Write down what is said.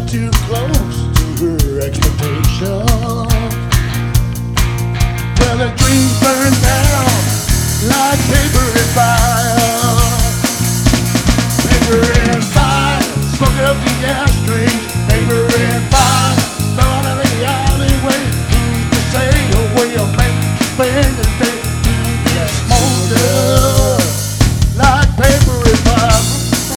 too close to her expectations. Till the dreams burn down like paper and fire.